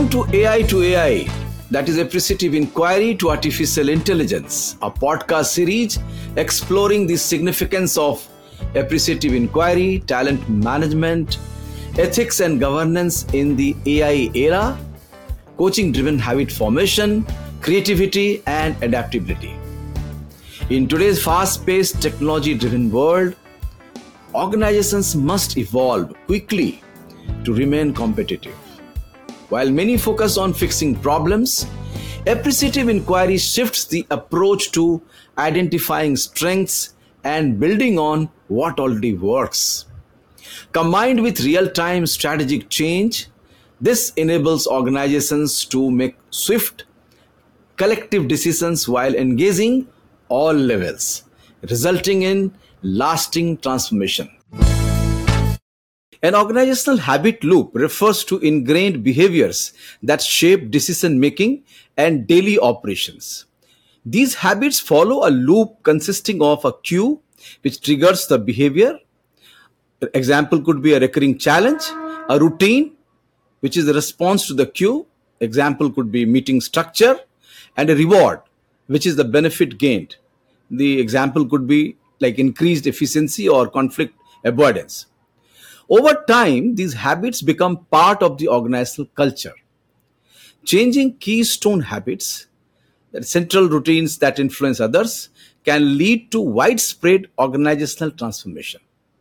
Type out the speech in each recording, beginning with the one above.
Welcome to AI, that is Appreciative Inquiry to Artificial Intelligence, a podcast series exploring the significance of appreciative inquiry, talent management, ethics and governance in the AI era, coaching-driven habit formation, creativity and adaptability. In today's fast-paced, technology-driven world, organizations must evolve quickly to remain competitive. While many focus on fixing problems, appreciative inquiry shifts the approach to identifying strengths and building on what already works. Combined with real-time strategic change, this enables organizations to make swift, collective decisions while engaging all levels, resulting in lasting transformation. An organizational habit loop refers to ingrained behaviors that shape decision-making and daily operations. These habits follow a loop consisting of a cue which triggers the behavior. Example could be a recurring challenge, a routine which is a response to the cue. Example could be meeting structure, and a reward which is the benefit gained. The example could be like increased efficiency or conflict avoidance. Over time, these habits become part of the organizational culture. Changing keystone habits, central routines that influence others, can lead to widespread organizational transformation.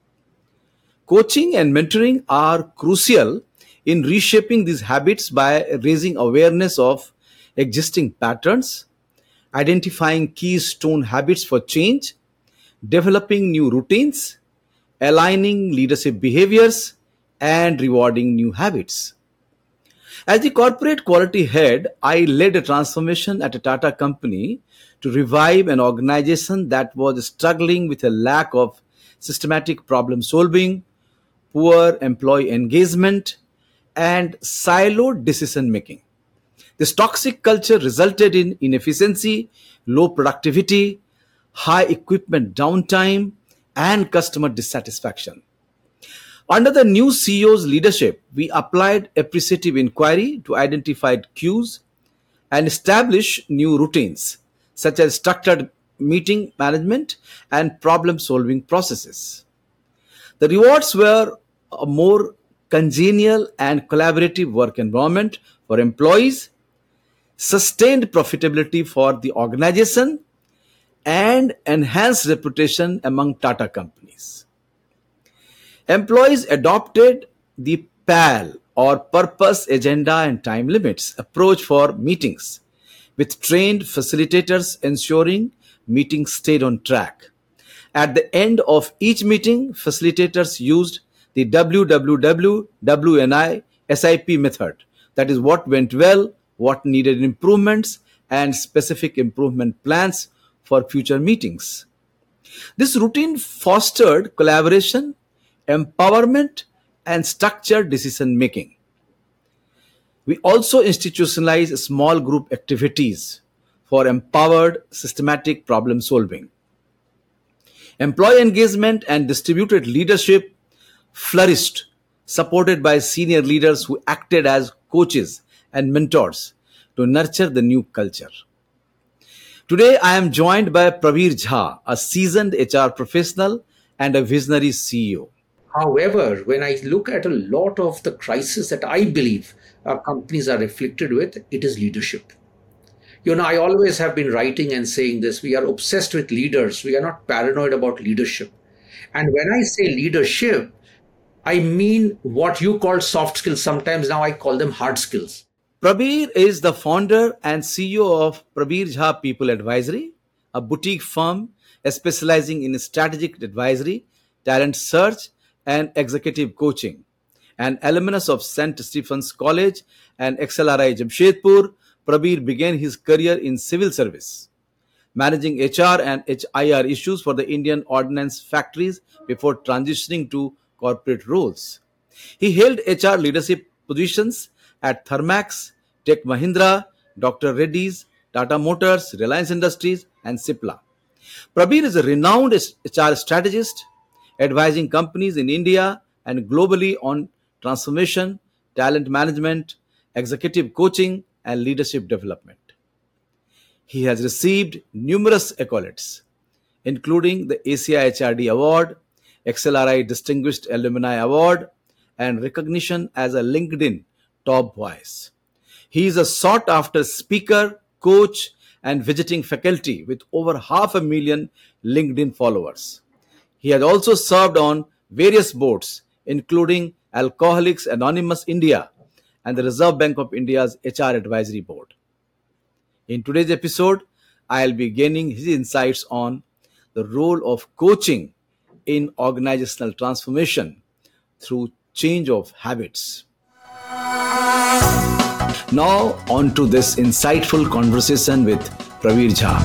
Coaching and mentoring are crucial in reshaping these habits by raising awareness of existing patterns, identifying keystone habits for change, developing new routines, aligning leadership behaviors, and rewarding new habits. As the corporate quality head, I led a transformation at a Tata company to revive an organization that was struggling with a lack of systematic problem solving, poor employee engagement, and siloed decision making. This toxic culture resulted in inefficiency, low productivity, high equipment downtime, and customer dissatisfaction. Under the new CEO's leadership, we applied appreciative inquiry to identify cues and establish new routines, such as structured meeting management and problem solving processes. The rewards were a more congenial and collaborative work environment for employees, sustained profitability for the organization, and enhanced reputation among Tata companies. Employees adopted the PAL or Purpose, Agenda and Time Limits approach for meetings, with trained facilitators ensuring meetings stayed on track. At the end of each meeting, facilitators used the WWW SIP method, that is, what went well, what needed improvements, and specific improvement plans for future meetings. This routine fostered collaboration, empowerment, and structured decision making. We also institutionalized small group activities for empowered, systematic problem solving. Employee engagement and distributed leadership flourished, supported by senior leaders who acted as coaches and mentors to nurture the new culture. Today, I am joined by Prabir Jha, a seasoned HR professional and a visionary CEO. However, when I look at a lot of the crisis that I believe our companies are afflicted with, it is leadership. I always have been writing and saying this, we are obsessed with leaders. We are not paranoid about leadership. And when I say leadership, I mean what you call soft skills. Sometimes now I call them hard skills. Prabir is the founder and CEO of Prabir Jha People Advisory, a boutique firm specializing in strategic advisory, talent search, and executive coaching. An alumnus of St. Stephen's College and XLRI Jamshedpur, Prabir began his career in civil service, managing HR and HIR issues for the Indian Ordnance Factories before transitioning to corporate roles. He held HR leadership positions at Thermax, Tech Mahindra, Dr. Reddy's, Tata Motors, Reliance Industries, and Cipla. Prabir is a renowned HR strategist, advising companies in India and globally on transformation, talent management, executive coaching, and leadership development. He has received numerous accolades, including the ACI HRD Award, XLRI Distinguished Alumni Award, and recognition as a LinkedIn top voice. He is a sought after speaker, coach, and visiting faculty with over 500,000 LinkedIn followers. He has also served on various boards, including Alcoholics Anonymous India and the Reserve Bank of India's HR Advisory Board. In today's episode, I'll be gaining his insights on the role of coaching in organizational transformation through change of habits. Now, on to this insightful conversation with Praveer Jha.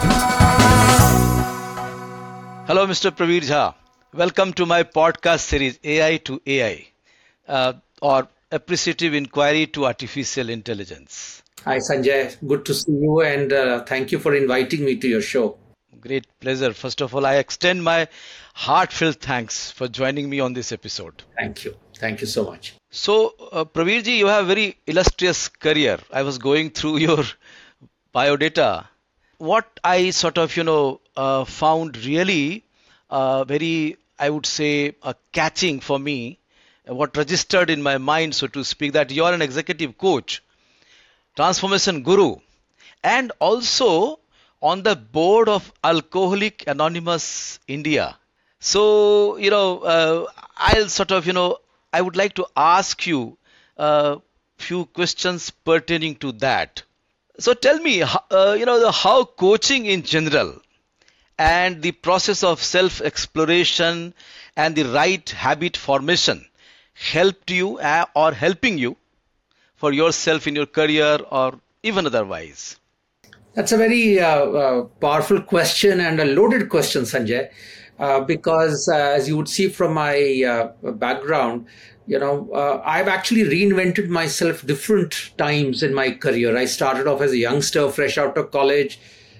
Hello, Mr. Praveer Jha. Welcome to my podcast series, AI to AI, or Appreciative Inquiry to Artificial Intelligence. Hi, Sanjay. Good to see you, and thank you for inviting me to your show. Great pleasure. First of all, I extend my heartfelt thanks for joining me on this episode. Thank you. Thank you so much. So, Praveer ji, you have a very illustrious career. I was going through your biodata. What I sort of, found really very, I would say, catching for me, what registered in my mind, so to speak, that you are an executive coach, transformation guru, and also on the board of Alcoholics Anonymous India. So, I'll sort of, I would like to ask you a few questions pertaining to that. So tell me, how coaching in general and the process of self-exploration and the right habit formation helped you or helping you for yourself in your career or even otherwise? That's a very powerful question and a loaded question, Sanjay, because as you would see from my background, I've actually reinvented myself different times in my career. I started off as a youngster, fresh out of college.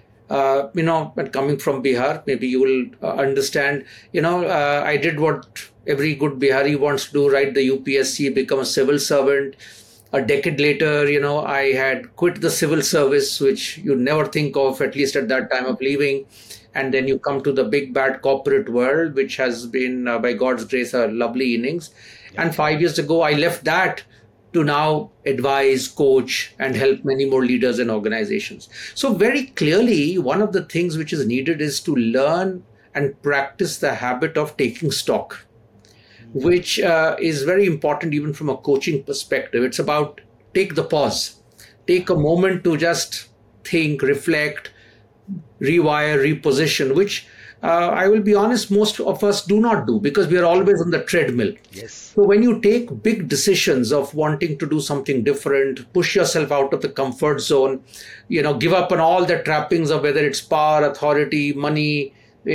And coming from Bihar, maybe you will understand, I did what every good Bihari wants to do, write the UPSC, become a civil servant. A decade later, I had quit the civil service, which you never think of, at least at that time of leaving. And then you come to the big bad corporate world, which has been, by God's grace, a lovely innings. Yeah. And 5 years ago, I left that to now advise, coach, and help many more leaders and organizations. So very clearly, one of the things which is needed is to learn and practice the habit of taking stock, which is very important even from a coaching perspective. It's about take the pause, take a moment to just think, reflect, rewire, reposition, which I will be honest, most of us do not do because we are always on the treadmill. Yes. So when you take big decisions of wanting to do something different, push yourself out of the comfort zone, give up on all the trappings of whether it's power, authority, money,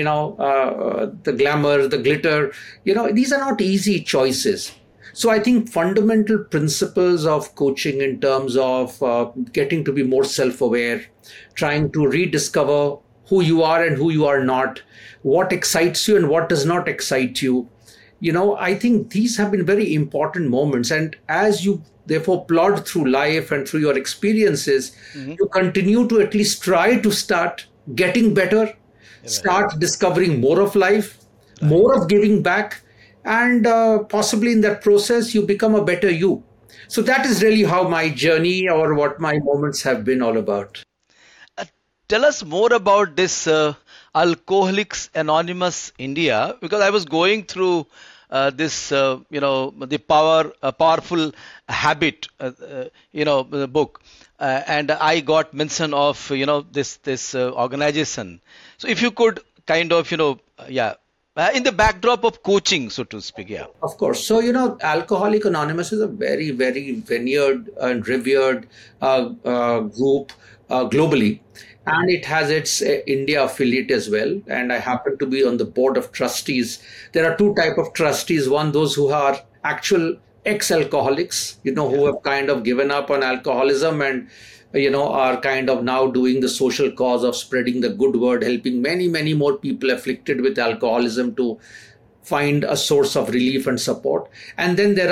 the glamour, the glitter, these are not easy choices. So I think fundamental principles of coaching in terms of getting to be more self-aware, trying to rediscover who you are and who you are not, what excites you and what does not excite you. I think these have been very important moments. And as you therefore plod through life and through your experiences, you continue to at least try to start getting better, start discovering more of life, more of giving back, and possibly in that process, you become a better you. So that is really how my journey or what my moments have been all about. Tell us more about this Alcoholics Anonymous India, because I was going through this, the powerful habit, the book, and I got mention of, this organization. So if you could kind of, in the backdrop of coaching, so to speak, yeah. Of course. So, Alcoholics Anonymous is a very, very veneered and revered group globally. And it has its India affiliate as well. And I happen to be on the board of trustees. There are two types of trustees. One, those who are actual ex-alcoholics, who have kind of given up on alcoholism and, are kind of now doing the social cause of spreading the good word, helping many, many more people afflicted with alcoholism to find a source of relief and support. And then there are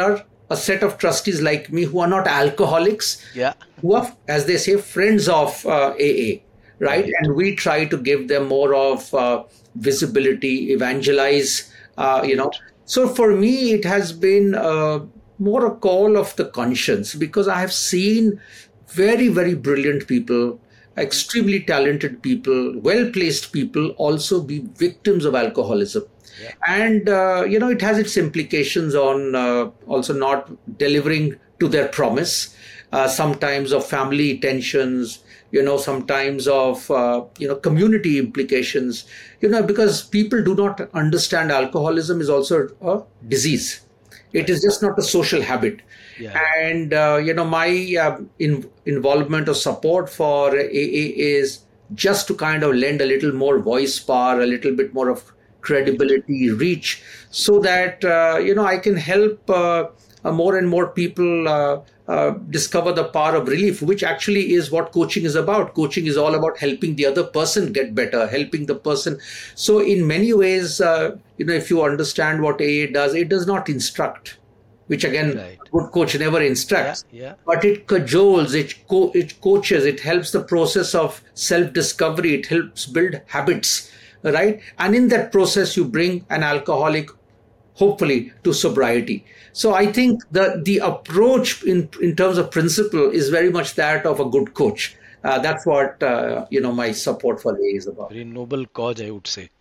a set of trustees like me who are not alcoholics, Yeah. who are, as they say, friends of AA, right? Right. And we try to give them more of visibility, evangelize, you know. Right. So for me, it has been more a call of the conscience, because I have seen very, very brilliant people, extremely talented people, well placed people also be victims of alcoholism. Yeah. And, it has its implications on also not delivering to their promise, sometimes of family tensions, sometimes of, community implications, because people do not understand alcoholism is also a disease. It is just not a social habit. Yeah. And, my involvement or support for AA is just to kind of lend a little more voice power, a little bit more of credibility, reach, so that, I can help more and more people discover the power of relief, which actually is what coaching is about. Coaching is all about helping the other person get better, helping the person. So in many ways, if you understand what AA does, it does not instruct, which again, Right. a good coach never Yeah. instructs, Yeah. but it cajoles, it coaches, it helps the process of self-discovery, it helps build habits, right? And in that process, you bring an alcoholic, hopefully, to sobriety. So I think the approach in terms of principle is very much that of a good coach. That's what, my support for AA is about. Very noble cause, I would say.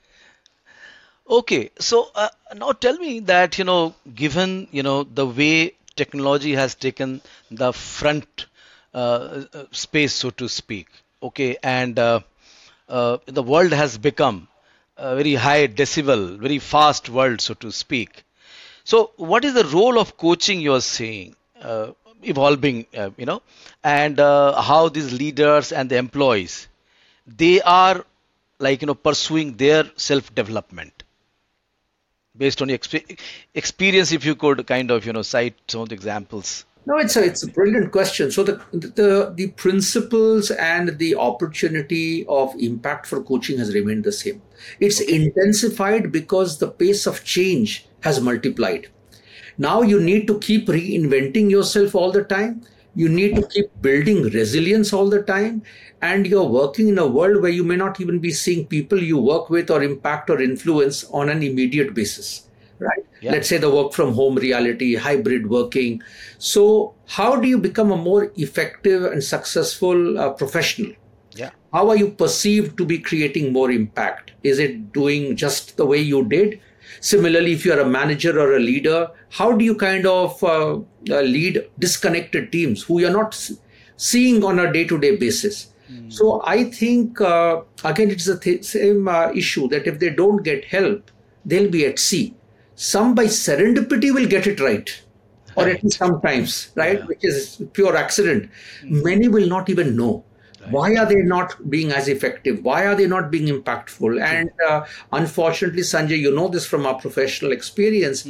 Okay, so now tell me that, given, the way technology has taken the front space, so to speak, okay, and the world has become a very high decibel, very fast world, so to speak. So, what is the role of coaching you're seeing evolving, and how these leaders and the employees, they are like, pursuing their self-development based on your experience, if you could kind of, cite some of the examples. No, it's a brilliant question. So the principles and the opportunity of impact for coaching has remained the same. It's intensified because the pace of change has multiplied. Now you need to keep reinventing yourself all the time. You need to keep building resilience all the time. And you're working in a world where you may not even be seeing people you work with or impact or influence on an immediate basis, right? Yeah. Let's say the work from home reality, hybrid working. So how do you become a more effective and successful professional? Yeah. How are you perceived to be creating more impact? Is it doing just the way you did? Similarly, if you're a manager or a leader, how do you kind of lead disconnected teams who you're not seeing on a day-to-day basis? So I think, again, it's the same issue that if they don't get help, they'll be at sea. Some by serendipity will get it right, or at least sometimes, right, Yeah. which is pure accident. Many will not even know. Why are they not being as effective? Why are they not being impactful? And unfortunately, Sanjay, you know this from our professional experience.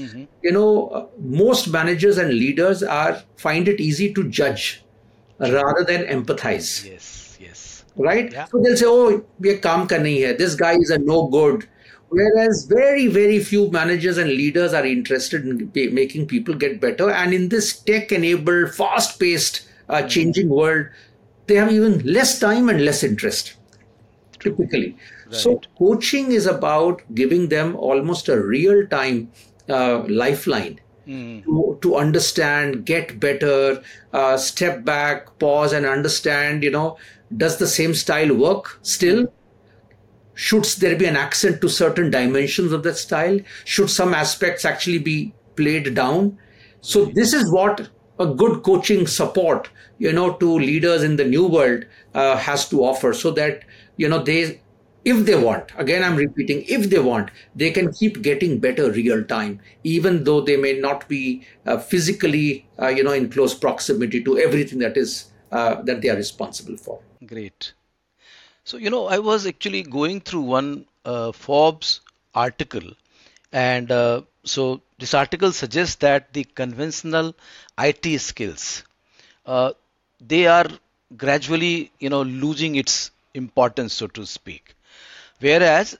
Most managers and leaders find it easy to judge rather than empathize. Yes. Yes. Right? Yeah. So they'll say, oh, ye kaam kar nahi hai. This guy is a no good. Whereas very, very few managers and leaders are interested in making people get better. And in this tech-enabled, fast-paced, changing world, they have even less time and less interest, typically. So Right. coaching is about giving them almost a real-time lifeline to understand, get better, step back, pause and understand, does the same style work still? Should there be an accent to certain dimensions of that style? Should some aspects actually be played down? So this is what a good coaching support, to leaders in the new world has to offer, so that, they, if they want, again, I'm repeating, if they want, they can keep getting better real time, even though they may not be physically, in close proximity to everything that they are responsible for. Great. So, I was actually going through one Forbes article, and so this article suggests that the conventional IT skills, they are gradually, losing its importance, so to speak. Whereas,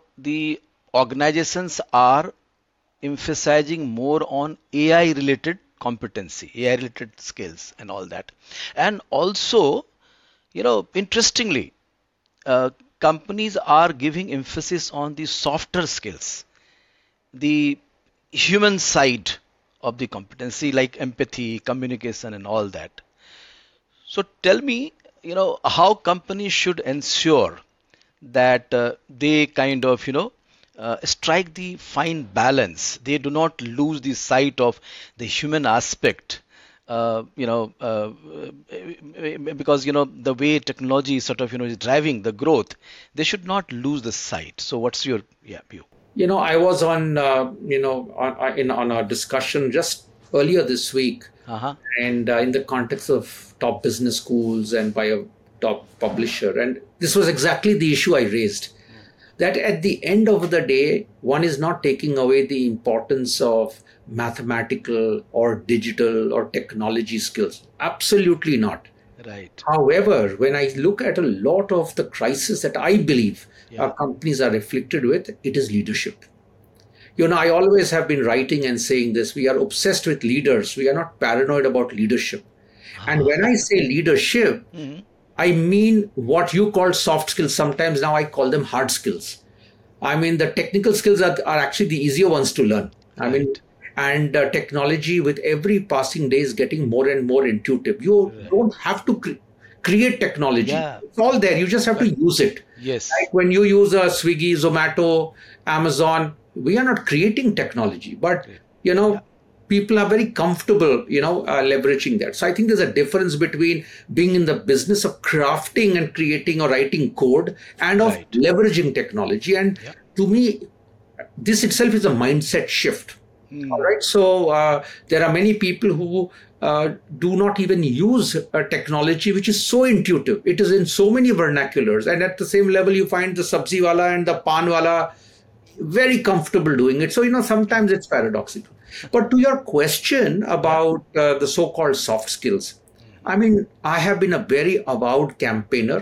the organizations are emphasizing more on AI related competency, AI related skills, and all that. And also, interestingly, companies are giving emphasis on the softer skills, the human side of the competency, like empathy, communication, and all that. So tell me, how companies should ensure that they kind of, strike the fine balance. They do not lose the sight of the human aspect. Because the way technology is sort of is driving the growth, they should not lose the sight. So what's your view? I was on, on a discussion just earlier this week, Uh-huh. and in the context of top business schools and by a top publisher. And this was exactly the issue I raised. That at the end of the day, one is not taking away the importance of mathematical or digital or technology skills. Absolutely not. Right. However, when I look at a lot of the crisis that I believe Yeah. companies are afflicted with, it is leadership. I always have been writing and saying this. We are obsessed with leaders. We are not paranoid about leadership. And when I say leadership, Mhm. I mean what you call soft skills. Sometimes now I call them hard skills. I mean, the technical skills are actually the easier ones to learn. I mean, Right. and technology with every passing day is getting more and more intuitive. You don't have to create technology. Yeah. It's all there. You just have to use it. Yes. Like when you use a Swiggy, Zomato, Amazon, we are not creating technology, but people are very comfortable, leveraging that. So I think there's a difference between being in the business of crafting and creating or writing code and of Right. leveraging technology. And Yeah. to me, this itself is a mindset shift. Mm. All right. So there are many people who do not even use technology, which is so intuitive. It is in so many vernaculars. And at the same level, you find the sabzi wala and the pan wala very comfortable doing it. So, sometimes it's paradoxical. But to your question about the so-called soft skills, I mean, I have been a very avowed campaigner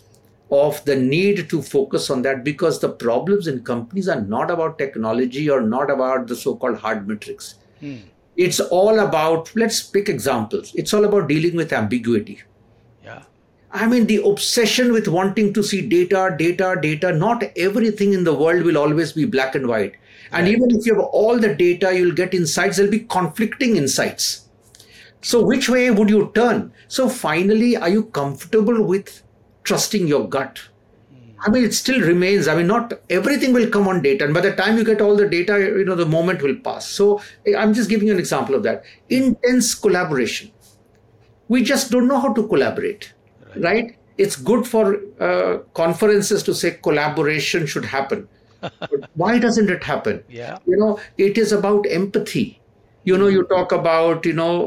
of the need to focus on that, because the problems in companies are not about technology or not about the so-called hard metrics. It's all about, let's pick examples. It's all about dealing with ambiguity. Yeah. I mean, the obsession with wanting to see data. Not everything in the world will always be black and white. And Right. even if you have all the data, you'll get insights. There'll be conflicting insights. So which way would you turn? So finally, are you comfortable with trusting your gut? I mean, it still remains. I mean, not everything will come on data. And by the time you get all the data, the moment will pass. So I'm just giving you an example of that. Intense collaboration. We just don't know how to collaborate, right? It's good for conferences to say collaboration should happen. But why doesn't it happen? Yeah. It is about empathy. You talk about,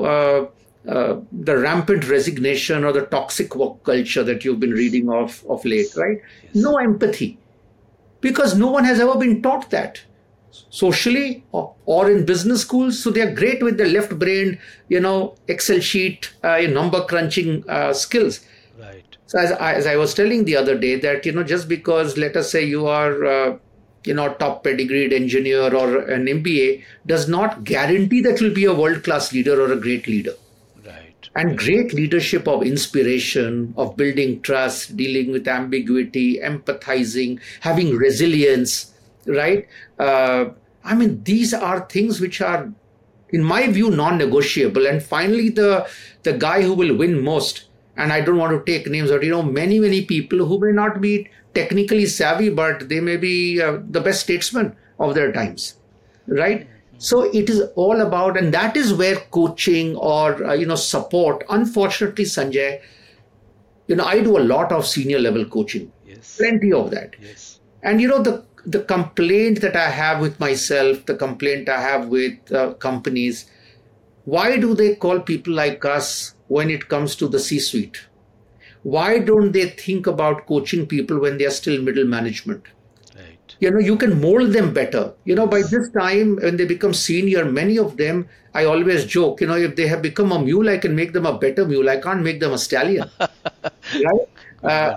the rampant resignation or the toxic work culture that you've been reading of late, right? Yes. No empathy, because no one has ever been taught that socially or in business schools. So they are great with the left brain, Excel sheet, number crunching skills. Right. So as I was telling the other day that, just because, let us say you are, top pedigreed engineer or an MBA does not guarantee that you'll be a world-class leader or a great leader. Right. And great leadership of inspiration, of building trust, dealing with ambiguity, empathizing, having resilience, right? I mean, these are things which are, in my view, non-negotiable. And finally, the guy who will win most, and I don't want to take names, but many people who may not be technically savvy, but they may be the best statesmen of their times, right? So it is all about, and that is where coaching or support. Unfortunately, Sanjay, I do a lot of senior level coaching, Yes. plenty of that. Yes. And the complaint that I have with myself, the complaint I have with companies, why do they call people like us when it comes to the C-suite? Why don't they think about coaching people when they are still middle management? Right. You can mold them better. By this time, when they become senior, many of them, I always joke, if they have become a mule, I can make them a better mule. I can't make them a stallion. Right?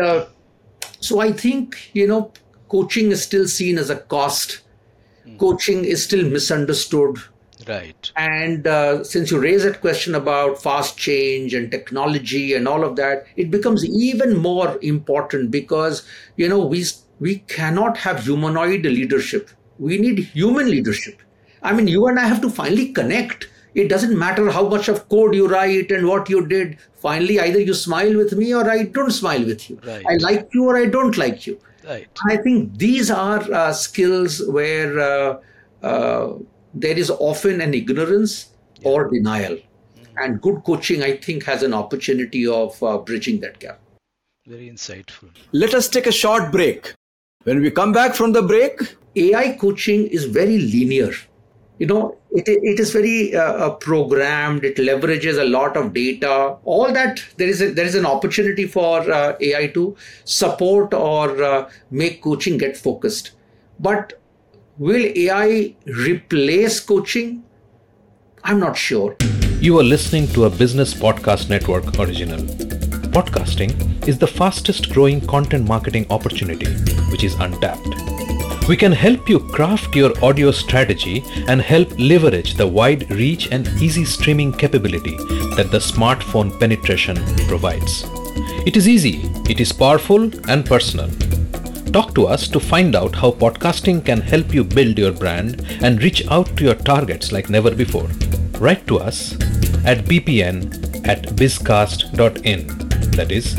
So I think, coaching is still seen as a cost. Coaching is still misunderstood. Right. And since you raise that question about fast change and technology and all of that, it becomes even more important because, we cannot have humanoid leadership. We need human leadership. I mean, you and I have to finally connect. It doesn't matter how much of code you write and what you did. Finally, either you smile with me or I don't smile with you. I Right. like you or I don't like you. Right. I think these are skills where there is often an ignorance or denial. And good coaching, I think, has an opportunity of bridging that gap. Very insightful. Let us take a short break. When we come back from the break, AI coaching is very linear. It is very programmed. It leverages a lot of data. All that there is an opportunity for AI to support or make coaching get focused. But will AI replace coaching? I'm not sure. You are listening to a Business Podcast Network original. Podcasting is the fastest growing content marketing opportunity which is untapped. We can help you craft your audio strategy and help leverage the wide reach and easy streaming capability that the smartphone penetration provides. It is easy, it is powerful and personal. Talk to us to find out how podcasting can help you build your brand and reach out to your targets like never before. Write to us at bpn@bizcast.in. That is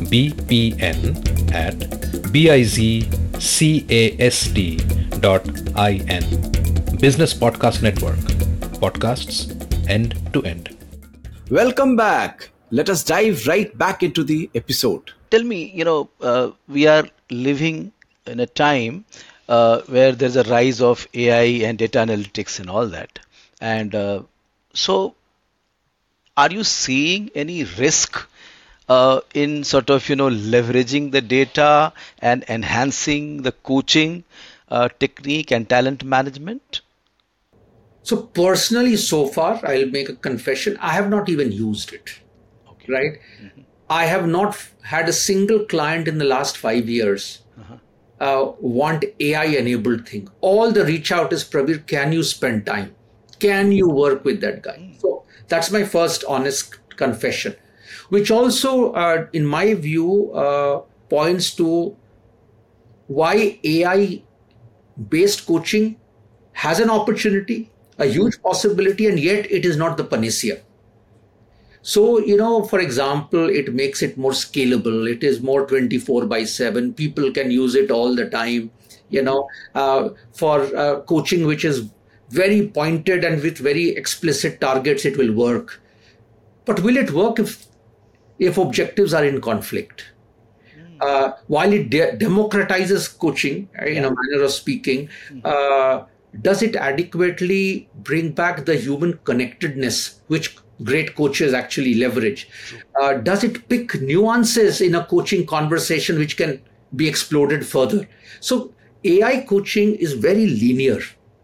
bpn@bizcast.in. Business Podcast Network. Podcasts end to end. welcome back. Let us dive right back into the episode. Tell me, we are living in a time where there's a rise of AI and data analytics and all that. And so, are you seeing any risk in sort of, leveraging the data and enhancing the coaching technique and talent management? So personally, so far, I'll make a confession. I have not even used it. Okay. Right? I have not had a single client in the last 5 years want AI-enabled thing. All the reach out is, Prabir, can you spend time? Can you work with that guy? So that's my first honest confession, which also, in my view, points to why AI-based coaching has an opportunity, a huge possibility, and yet it is not the panacea. So, for example, it makes it more scalable. It is more 24/7. People can use it all the time, for coaching, which is very pointed and with very explicit targets, it will work. But will it work if objectives are in conflict? While it democratizes coaching, in a manner of speaking, does it adequately bring back the human connectedness, which great coaches actually leverage? Does it pick nuances in a coaching conversation which can be exploded further? So AI coaching is very linear.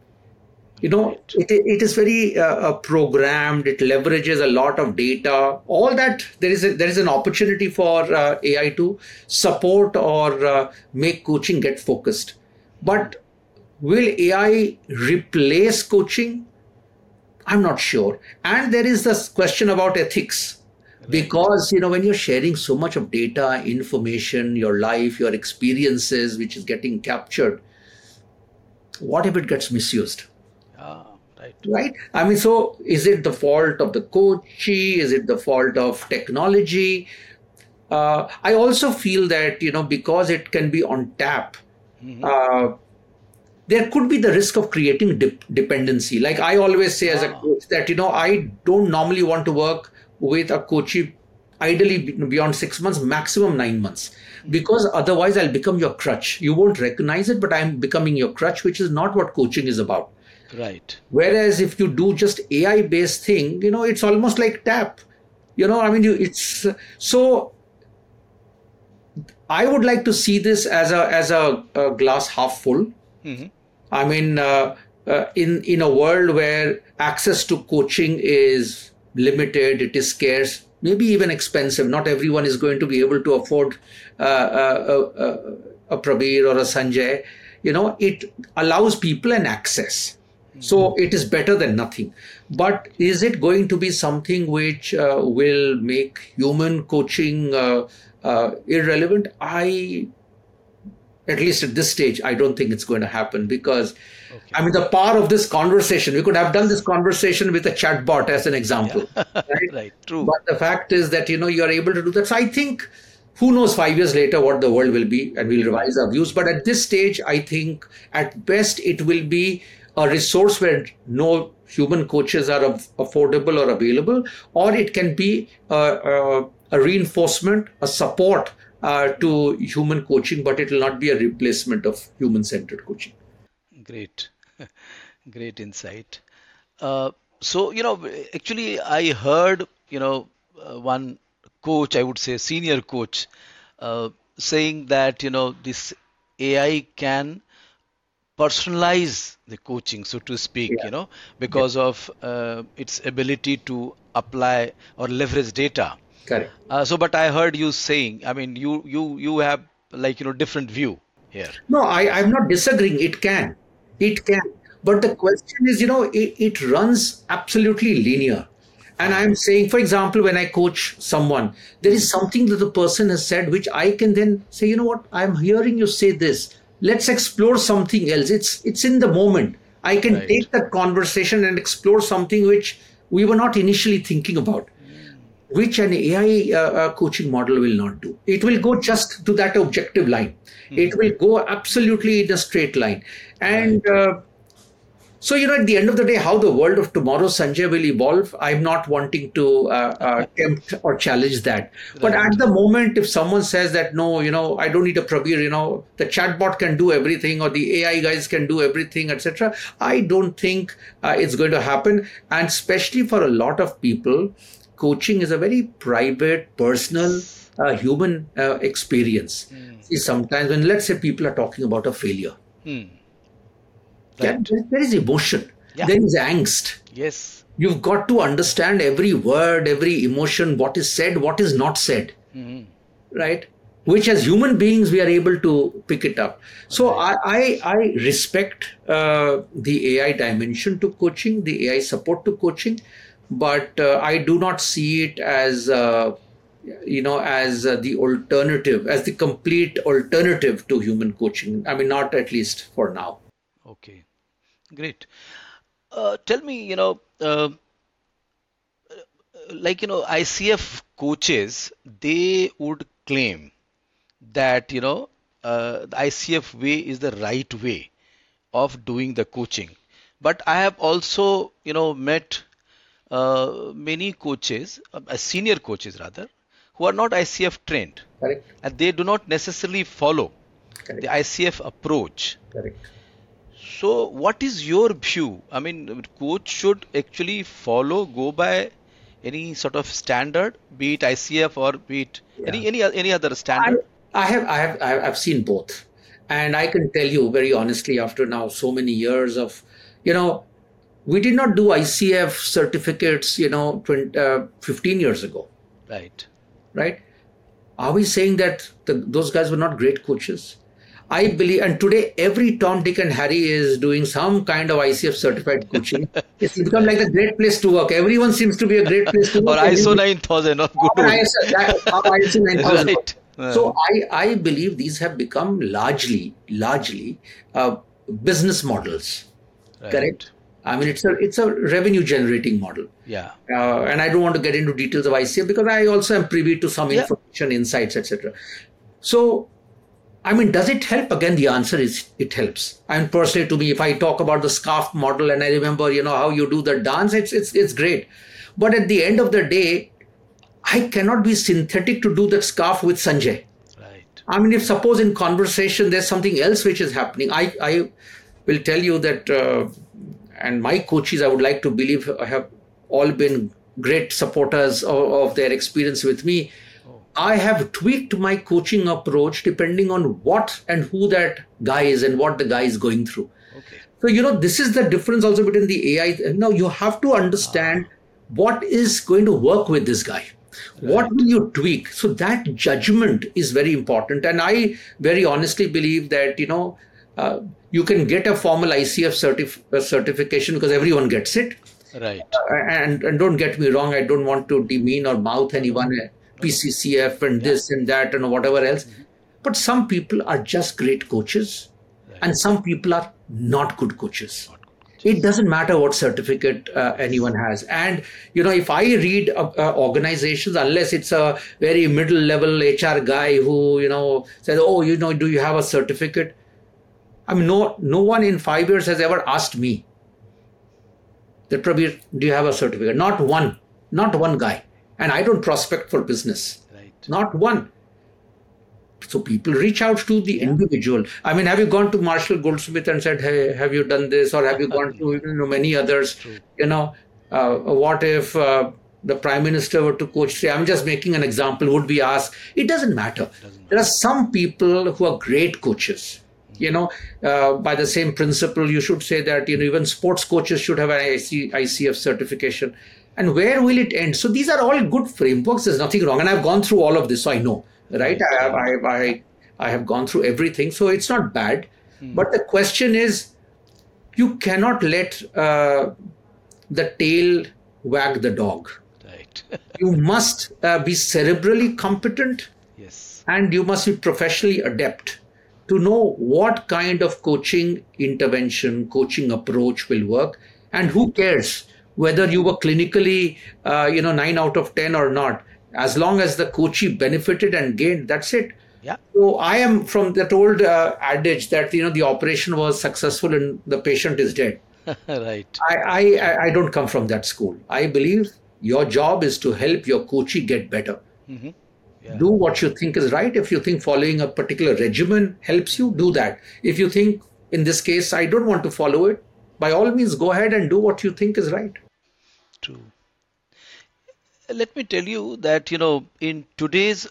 It is very programmed. It leverages a lot of data. All that there is an opportunity for AI to support or make coaching get focused. But will AI replace coaching? I'm not sure. And there is this question about ethics. Because, when you're sharing so much of data, information, your life, your experiences, which is getting captured, what if it gets misused? Right. Right? I mean, so is it the fault of the coachee? Is it the fault of technology? I also feel that, because it can be on tap, there could be the risk of creating dependency. Like I always say as a coach that, I don't normally want to work with a coachee ideally beyond 6 months, maximum 9 months, because otherwise I'll become your crutch. You won't recognize it, but I'm becoming your crutch, which is not what coaching is about. Right. Whereas if you do just AI-based thing, it's almost like tap. It's so. I would like to see this as a glass half full. I mean, in a world where access to coaching is limited, it is scarce, maybe even expensive. Not everyone is going to be able to afford a Prabir or a Sanjay. It allows people an access. So it is better than nothing. But is it going to be something which will make human coaching irrelevant? At least at this stage, I don't think it's going to happen because, I mean, the power of this conversation, we could have done this conversation with a chatbot as an example. Right? Right, true. But the fact is that, you are able to do that. So I think, who knows 5 years later what the world will be, and we'll revise our views. But at this stage, I think at best it will be a resource where no human coaches are affordable or available, or it can be a reinforcement, a support to human coaching, but it will not be a replacement of human-centered coaching. Great. Great insight. So, actually, I heard, one coach, I would say senior coach, saying that, this AI can personalize the coaching, so to speak, because of its ability to apply or leverage data. Correct. But I heard you saying, I mean, you have different view here. No, I'm not disagreeing. It can. But the question is, it runs absolutely linear. And I'm saying, for example, when I coach someone, there is something that the person has said, which I can then say, you know what, I'm hearing you say this. Let's explore something else. It's in the moment. I can take that conversation and explore something which we were not initially thinking about, which an AI coaching model will not do. It will go just to that objective line. It will go absolutely in a straight line. And so, at the end of the day, how the world of tomorrow, Sanjay, will evolve, I'm not wanting to tempt or challenge that. But at the moment, if someone says that, no, I don't need a Prabir, the chatbot can do everything, or the AI guys can do everything, etc., I don't think it's going to happen. And especially for a lot of people, coaching is a very private, personal, human experience. See, sometimes when, let's say, people are talking about a failure, there is emotion, there is angst. Yes. You've got to understand every word, every emotion, what is said, what is not said, right? Which as human beings, we are able to pick it up. So I respect the AI dimension to coaching, the AI support to coaching, but I do not see it as, as the alternative, as the complete alternative to human coaching. I mean, not at least for now. Okay. Great. Tell me, ICF coaches, they would claim that, the ICF way is the right way of doing the coaching. But I have also, met many coaches, senior coaches rather, who are not ICF trained. Correct. And they do not necessarily follow Correct. the ICF approach. Correct. So what is your view? I mean, coach should actually go by any sort of standard, be it ICF or be it any other standard. I've seen both, and I can tell you very honestly, after now so many years of, we did not do ICF certificates, 15 years ago. Right? Are we saying that those guys were not great coaches? I believe, and today every Tom, Dick and Harry is doing some kind of ICF certified coaching. It's become like a great place to work. Everyone seems to be a great place to work. Or ISO 9000 of good. ISO 9000. Right. So I believe these have become largely business models. Right. Correct? I mean, it's a revenue generating model. Yeah. And I don't want to get into details of ICF because I also am privy to some information, insights, etc. So, I mean, does it help? Again, the answer is it helps. I mean, personally, to me, if I talk about the scarf model and I remember, how you do the dance, it's great. But at the end of the day, I cannot be synthetic to do that scarf with Sanjay. Right. I mean, if suppose in conversation there's something else which is happening, I will tell you that, and my coaches, I would like to believe, have all been great supporters of their experience with me. I have tweaked my coaching approach depending on what and who that guy is and what the guy is going through. Okay. So, this is the difference also between the AI. Now, you have to understand what is going to work with this guy. Right. What will you tweak? So that judgment is very important. And I very honestly believe that, You can get a formal ICF certification because everyone gets it. Right. And don't get me wrong, I don't want to demean or mouth anyone, PCCF and this and that and whatever else. But some people are just great coaches, and some people are not good coaches. It doesn't matter what certificate anyone has. And, if I read organizations, unless it's a very middle level HR guy who, says, oh, do you have a certificate? I mean, no one in 5 years has ever asked me that, Prabir, do you have a certificate? Not one guy. And I don't prospect for business. Right. Not one. So people reach out to the individual. I mean, have you gone to Marshall Goldsmith and said, hey, have you done this? Or have you gone to many others? True. What if the Prime Minister were to coach? Say, I'm just making an example. Would we ask? It doesn't matter. There are some people who are great coaches. By the same principle, you should say that even sports coaches should have an ICF certification. And where will it end? So these are all good frameworks. There's nothing wrong. And I've gone through all of this, so I know. Right, I have gone through everything, so it's not bad. But the question is, you cannot let the tail wag the dog. Right. You must be cerebrally competent, Yes. and you must be professionally adept to know what kind of coaching intervention, coaching approach will work, and who cares whether you were clinically, 9 out of 10 or not. As long as the coachee benefited and gained, that's it. Yeah. So I am from that old adage that the operation was successful and the patient is dead. Right. I don't come from that school. I believe your job is to help your coachee get better. Mm-hmm. Yeah. Do what you think is right. If you think following a particular regimen helps you, do that. If you think, in this case, I don't want to follow it, by all means, go ahead and do what you think is right. True. Let me tell you that, in today's,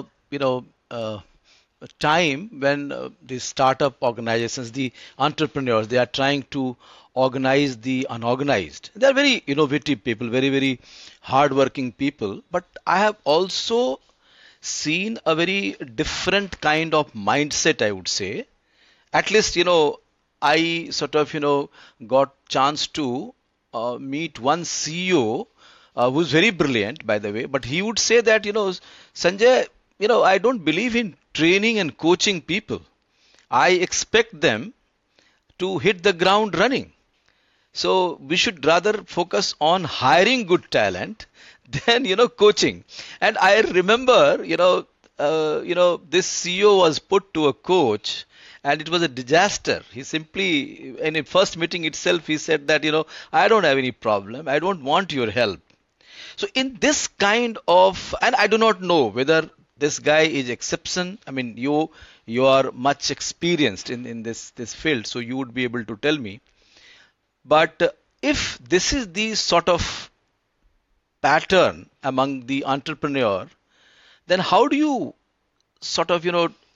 time when the startup organizations, the entrepreneurs, they are trying to organize the unorganized. They are very innovative people, very, very hardworking people. But I have also seen a very different kind of mindset, I would say. At least, I sort of, got chance to meet one CEO who's very brilliant, by the way, but he would say that, Sanjay, I don't believe in training and coaching people. I expect them to hit the ground running. So we should rather focus on hiring good talent than, coaching. And I remember, this CEO was put to a coach, and it was a disaster. He simply, in a first meeting itself, he said that, I don't have any problem. I don't want your help. So in this kind of, and I do not know whether this guy is exception. I mean, you are much experienced in this field, so you would be able to tell me. But if this is the sort of pattern among the entrepreneur, then how do you sort of,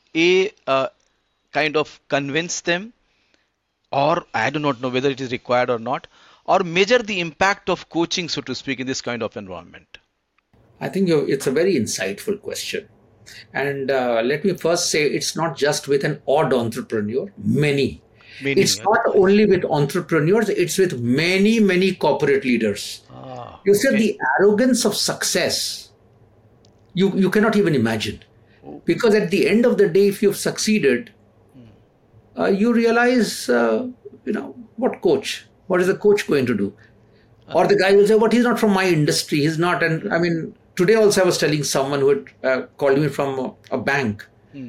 kind of convince them, or I do not know whether it is required or not, or measure the impact of coaching, so to speak, in this kind of environment? I think it's a very insightful question. And let me first say, it's not just with an odd entrepreneur, many. It's not only with entrepreneurs, it's with many, many corporate leaders. You see, the arrogance of success, you cannot even imagine. Because at the end of the day, if you've succeeded, you realize, what coach? What is the coach going to do? Or the guy will say, but he's not from my industry. He's not. And I mean, today also I was telling someone who had called me from a bank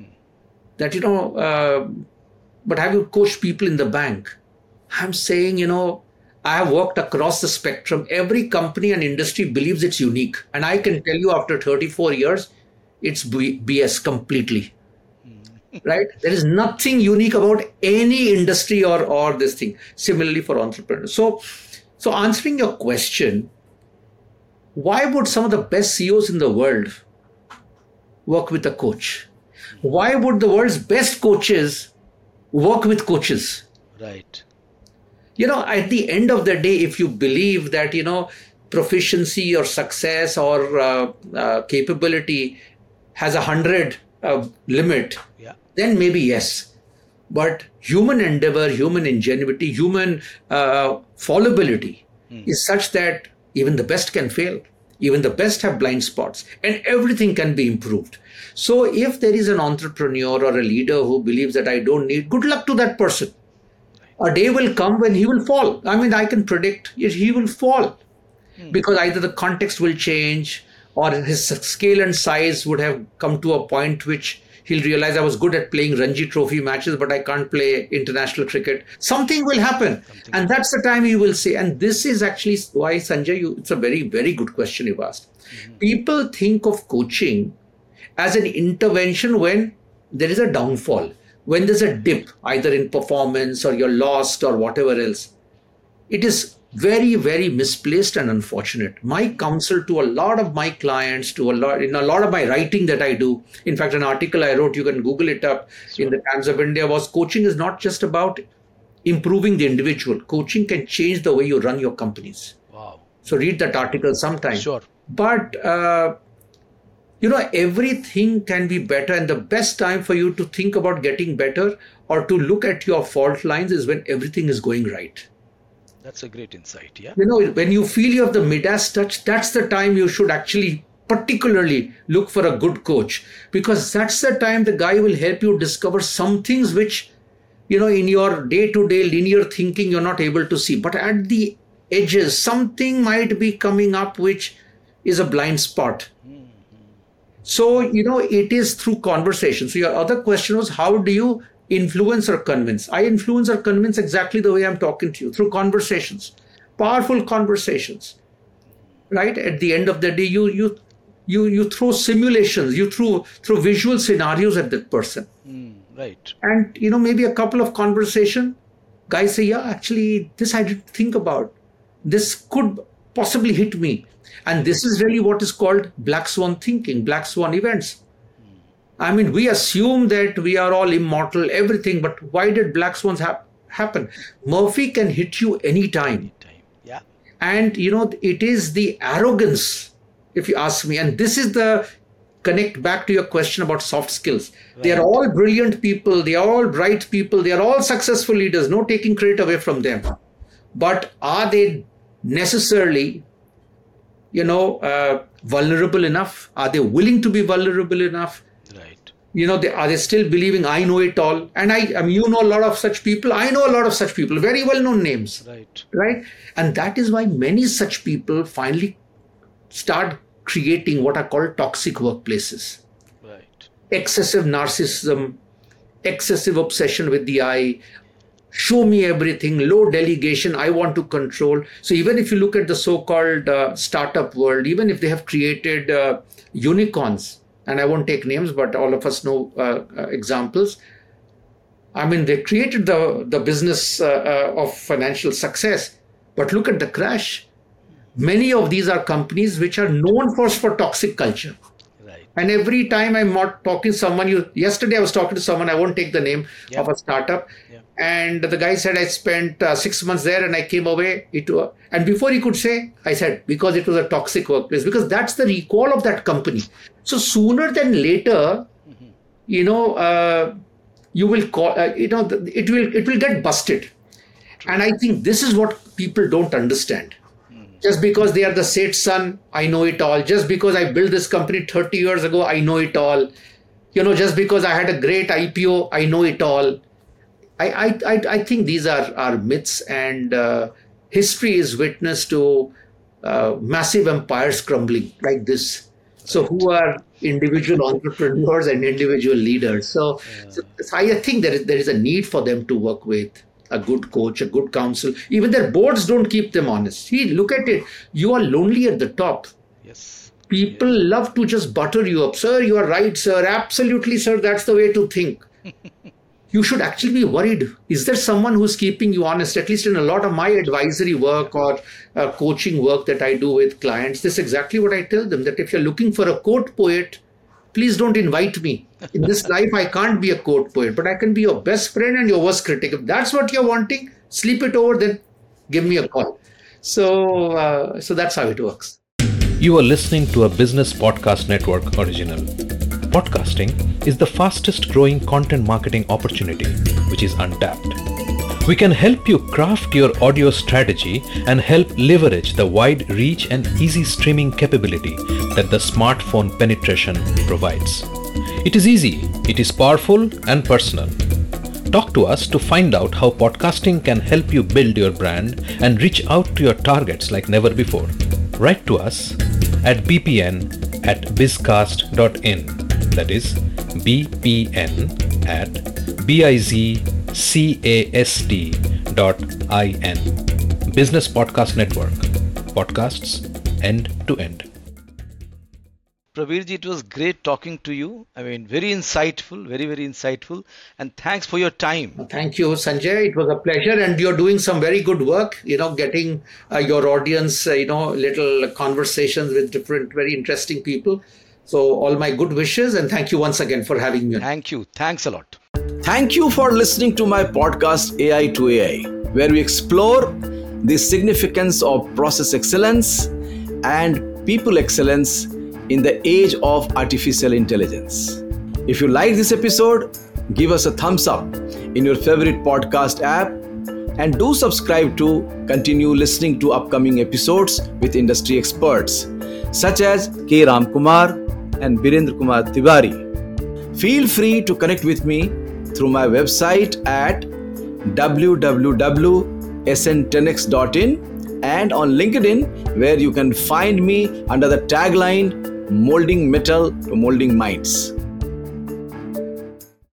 that, but have you coached people in the bank? I'm saying, I have worked across the spectrum. Every company and industry believes it's unique. And I can tell you after 34 years, it's BS completely. Right? There is nothing unique about any industry or this thing. Similarly for entrepreneurs. So answering your question, why would some of the best CEOs in the world work with a coach? Why would the world's best coaches work with coaches? Right. At the end of the day, if you believe that, proficiency or success or capability has 100 limit, then maybe yes. But human endeavor, human ingenuity, human fallibility is such that even the best can fail. Even the best have blind spots, and everything can be improved. So if there is an entrepreneur or a leader who believes that I don't need, good luck to that person. A day will come when he will fall. I mean, I can predict he will fall because either the context will change or his scale and size would have come to a point which he'll realize I was good at playing Ranji Trophy matches, but I can't play international cricket. Something will happen. And that's the time he will say, and this is actually why, Sanjay, it's a very, very good question you've asked. People think of coaching as an intervention when there is a downfall, when there's a dip, either in performance or you're lost or whatever else. It is very, very misplaced and unfortunate. My counsel to a lot of my clients, in a lot of my writing that I do, in fact, an article I wrote, you can Google it up, in the Times of India, was coaching is not just about improving the individual. Coaching can change the way you run your companies. Wow. So read that article sometime. Sure. But, everything can be better. And the best time for you to think about getting better or to look at your fault lines is when everything is going right. That's a great insight, yeah. When you feel you have the Midas touch, that's the time you should actually particularly look for a good coach, because that's the time the guy will help you discover some things which, in your day-to-day linear thinking, you're not able to see. But at the edges, something might be coming up which is a blind spot. So, it is through conversation. So your other question was, how do you influence or convince? I influence or convince exactly the way I'm talking to you, through conversations, powerful conversations, right? At the end of the day, you throw simulations, you throw visual scenarios at that person. Right. And, maybe a couple of conversation, guys say, yeah, actually, this I didn't think about. This could possibly hit me. And this is really what is called black swan thinking, black swan events. I mean, we assume that we are all immortal, everything, but why did black swans happen? Murphy can hit you anytime. Yeah. And, it is the arrogance, if you ask me. And this is the connect back to your question about soft skills. Right. They are all brilliant people. They are all bright people. They are all successful leaders. No taking credit away from them. But are they necessarily, vulnerable enough? Are they willing to be vulnerable enough? Are they still believing I know it all? And I mean, a lot of such people. I know a lot of such people, very well-known names. Right. And that is why many such people finally start creating what are called toxic workplaces. Right. Excessive narcissism, excessive obsession with the I, show me everything, low delegation, I want to control. So even if you look at the so-called startup world, even if they have created unicorns, and I won't take names, but all of us know examples. I mean, they created the business of financial success, but look at the crash. Many of these are companies which are known for toxic culture. Right. And every time I'm not talking to someone, yesterday I was talking to someone, I won't take the name of a startup. Yeah. And the guy said, I spent 6 months there and I came away. And before he could say, I said, because it was a toxic workplace, because that's the recall of that company. So sooner than later, you will call, it will get busted. True. And I think this is what people don't understand. Just because they are the Seth's son, I know it all. Just because I built this company 30 years ago, I know it all. Just because I had a great IPO, I know it all. I think these are myths, and history is witness to massive empires crumbling like this. So who are individual entrepreneurs and individual leaders? So I think there is a need for them to work with a good coach, a good counsel. Even their boards don't keep them honest. See, look at it. You are lonely at the top. Yes. People love to just butter you up. Sir, you are right, sir. Absolutely, sir. That's the way to think. You should actually be worried. Is there someone who's keeping you honest? At least in a lot of my advisory work or coaching work that I do with clients, this is exactly what I tell them, that if you're looking for a quote poet, please don't invite me. In this life, I can't be a quote poet, but I can be your best friend and your worst critic. If that's what you're wanting, sleep it over, then give me a call. So that's how it works. You are listening to a Business Podcast Network original. Podcasting is the fastest growing content marketing opportunity which is untapped. We can help you craft your audio strategy and help leverage the wide reach and easy streaming capability that the smartphone penetration provides. It is easy, it is powerful and personal. Talk to us to find out how podcasting can help you build your brand and reach out to your targets like never before. Write to us at bpn@bizcast.in. That is bpn@bizcast.in. Business Podcast Network. Podcasts end to end. Praveerji, it was great talking to you. I mean, very insightful, very, very insightful. And thanks for your time. Thank you, Sanjay. It was a pleasure. And you're doing some very good work, getting your audience, little conversations with different, very interesting people. So all my good wishes. And thank you once again for having me. Thank you. Thanks a lot. Thank you for listening to my podcast AI to AI, where we explore the significance of process excellence and people excellence in the age of artificial intelligence. If you like this episode, give us a thumbs up in your favorite podcast app and do subscribe to continue listening to upcoming episodes with industry experts such as K. Ram Kumar and Birendra Kumar Tiwari. Feel free to connect with me through my website at www.sn10x.in and on LinkedIn, where you can find me under the tagline Molding Metal to Molding Minds.